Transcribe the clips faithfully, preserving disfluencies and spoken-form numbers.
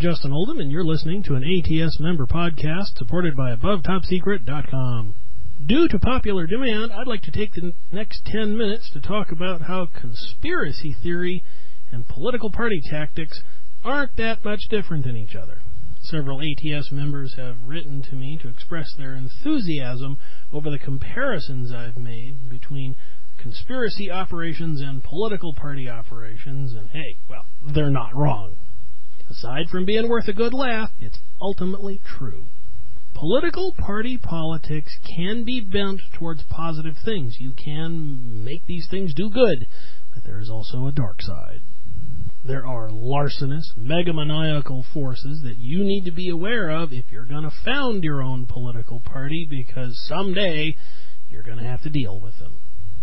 Justin Oldham, and you're listening to an A T S member podcast supported by above top secret dot com. Due to popular demand, I'd like to take the next ten minutes to talk about how conspiracy theory and political party tactics aren't that much different than each other. Several A T S members have written to me to express their enthusiasm over the comparisons I've made between conspiracy operations and political party operations, and hey, well, they're not wrong. Aside from being worth a good laugh, it's ultimately true. Political party politics can be bent towards positive things. You can make these things do good, but there is also a dark side. There are larcenous, megamaniacal forces that you need to be aware of if you're going to found your own political party, because someday you're going to have to deal with them.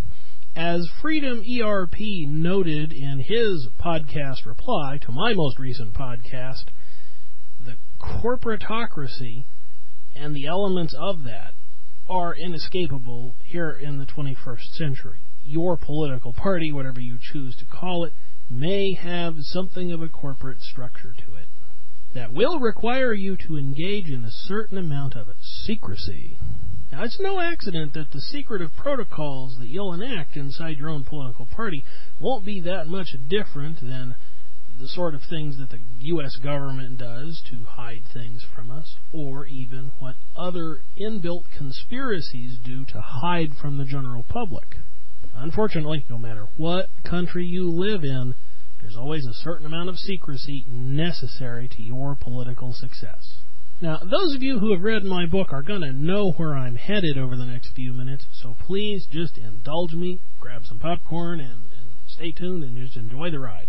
As Freedom E R P noted in his podcast reply to my most recent podcast, the corporatocracy and the elements of that are inescapable here in the twenty-first century. Your political party, whatever you choose to call it, may have something of a corporate structure to it that will require you to engage in a certain amount of secrecy. Now, it's no accident that the secretive protocols that you'll enact inside your own political party won't be that much different than the sort of things that the U S government does to hide things from us, or even what other inbuilt conspiracies do to hide from the general public. Unfortunately, no matter what country you live in, there's always a certain amount of secrecy necessary to your political success. Now, those of you who have read my book are going to know where I'm headed over the next few minutes, so please just indulge me, grab some popcorn, and, and stay tuned and just enjoy the ride.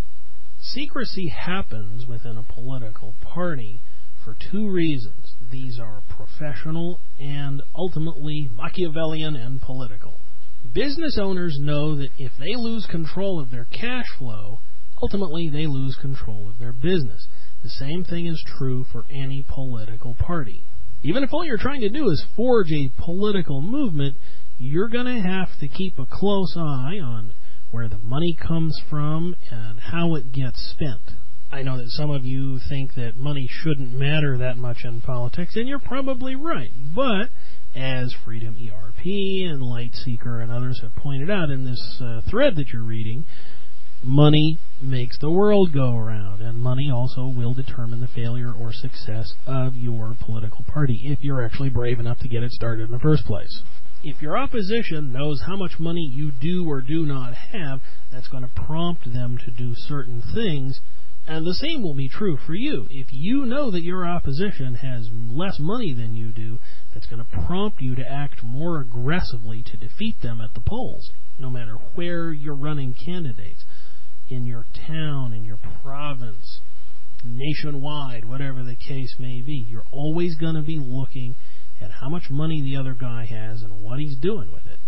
Secrecy happens within a political party for two reasons. These are professional and ultimately Machiavellian and political. Business owners know that if they lose control of their cash flow, ultimately they lose control of their business. The same thing is true for any political party. Even if all you're trying to do is forge a political movement, you're going to have to keep a close eye on where the money comes from and how it gets spent. I know that some of you think that money shouldn't matter that much in politics, and you're probably right. But as Freedom E R P and Lightseeker and others have pointed out in this uh, thread that you're reading, money makes the world go around, and money also will determine the failure or success of your political party if you're actually brave enough to get it started in the first place. If your opposition knows how much money you do or do not have, that's going to prompt them to do certain things, and the same will be true for you. If you know that your opposition has less money than you do, that's going to prompt you to act more aggressively to defeat them at the polls, no matter where you're running candidates. In your town, in your province, nationwide, whatever the case may be, you're always going to be looking at how much money the other guy has and what he's doing with it.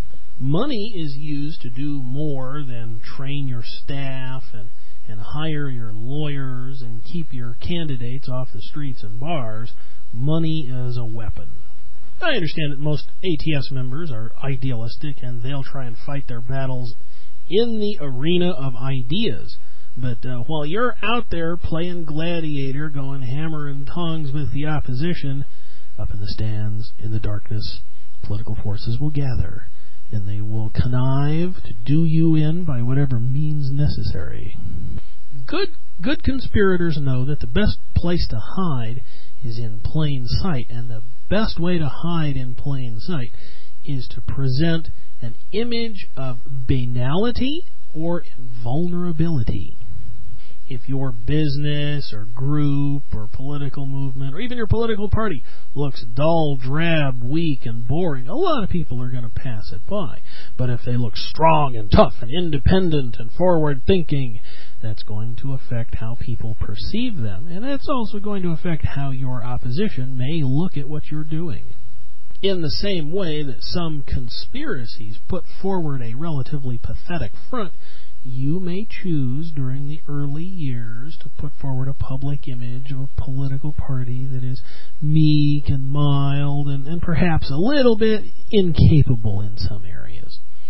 Money is used to do more than train your staff and, and hire your lawyers and keep your candidates off the streets and bars. Money is a weapon. I understand that most A T S members are idealistic and they'll try and fight their battles in the arena of ideas. But uh, while you're out there playing gladiator, going hammer and tongs with the opposition, up in the stands, in the darkness, political forces will gather, and they will connive to do you in by whatever means necessary. Good, good conspirators know that the best place to hide is in plain sight, and the best way to hide in plain sight is to present an image of banality or vulnerability. If your business or group or political movement or even your political party looks dull, drab, weak, and boring, a lot of people are going to pass it by. But if they look strong and tough and independent and forward-thinking, that's going to affect how people perceive them, and that's also going to affect how your opposition may look at what you're doing. In the same way that some conspiracies put forward a relatively pathetic front, you may choose during the early years to put forward a public image of a political party that is meek and mild and, and perhaps a little bit incapable in some areas.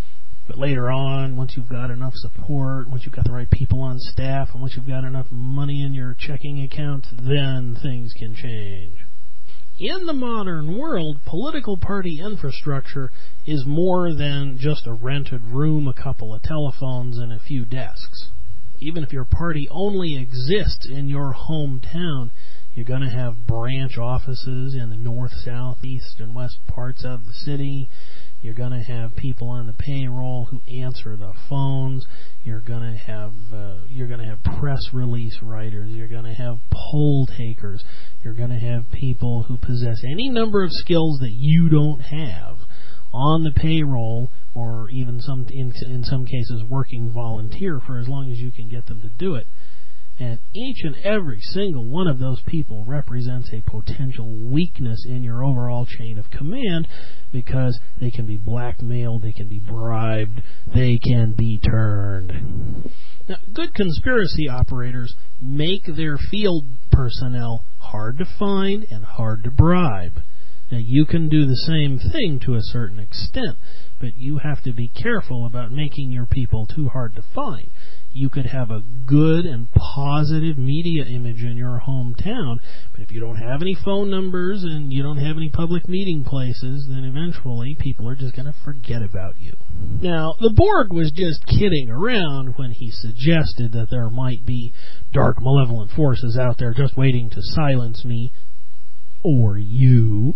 But later on, once you've got enough support, once you've got the right people on staff, and once you've got enough money in your checking account, then things can change. In the modern world, political party infrastructure is more than just a rented room, a couple of telephones, and a few desks. Even if your party only exists in your hometown, you're going to have branch offices in the north, south, east, and west parts of the city. You're going to have people on the payroll who answer the phones. You're going to have uh, you're going to have press release writers. You're going to have poll takers. You're going to have people who possess any number of skills that you don't have on the payroll, or even some in, in some cases working volunteer for as long as you can get them to do it. And each and every single one of those people represents a potential weakness in your overall chain of command, because they can be blackmailed, they can be bribed, they can be turned. Now, good conspiracy operators make their field personnel hard to find and hard to bribe. Now, you can do the same thing to a certain extent, but you have to be careful about making your people too hard to find. You could have a good and positive media image in your hometown, but if you don't have any phone numbers and you don't have any public meeting places, then eventually people are just going to forget about you. Now, the Borg was just kidding around when he suggested that there might be dark, malevolent forces out there just waiting to silence me or you.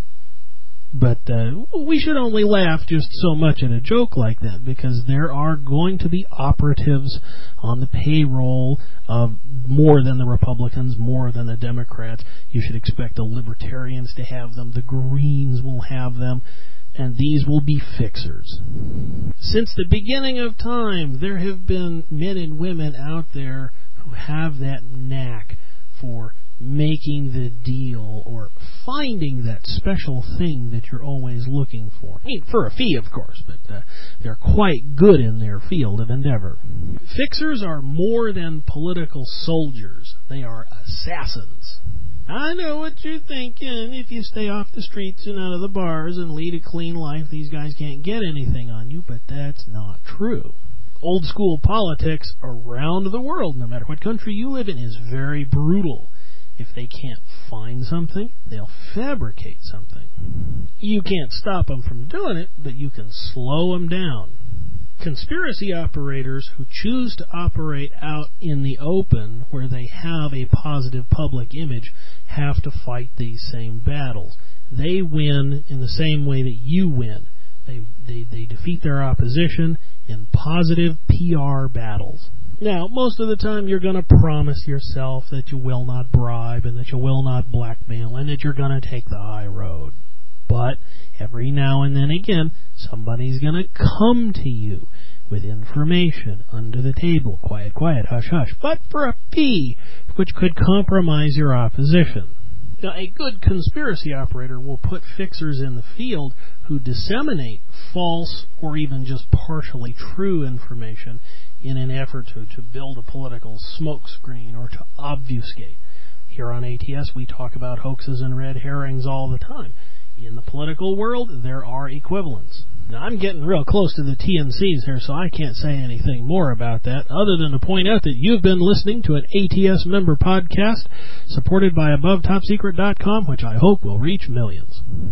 But uh, we should only laugh just so much at a joke like that, because there are going to be operatives on the payroll of more than the Republicans, more than the Democrats. You should expect the Libertarians to have them. The Greens will have them. And these will be fixers. Since the beginning of time, there have been men and women out there who have that knack for making the deal, or finding that special thing that you're always looking for. I mean, for a fee, of course, but uh, they're quite good in their field of endeavor. Fixers are more than political soldiers. They are assassins. I know what you're thinking. If you stay off the streets and out of the bars and lead a clean life, these guys can't get anything on you, but that's not true. Old school politics around the world, no matter what country you live in, is very brutal. If they can't find something, they'll fabricate something. You can't stop them from doing it, but you can slow them down. Conspiracy operators who choose to operate out in the open, where they have a positive public image, have to fight these same battles. They win in the same way that you win. They, they, they defeat their opposition in positive P R battles. Now, most of the time you're going to promise yourself that you will not bribe and that you will not blackmail and that you're going to take the high road. But every now and then again, somebody's going to come to you with information under the table, quiet, quiet, hush, hush, but for a fee, which could compromise your opposition. Now, a good conspiracy operator will put fixers in the field who disseminate false or even just partially true information in an effort to, to build a political smokescreen or to obfuscate. Here on A T S, we talk about hoaxes and red herrings all the time. In the political world, there are equivalents. Now, I'm getting real close to the T N Cs here, so I can't say anything more about that, other than to point out that you've been listening to an A T S member podcast supported by above top secret dot com, which I hope will reach millions.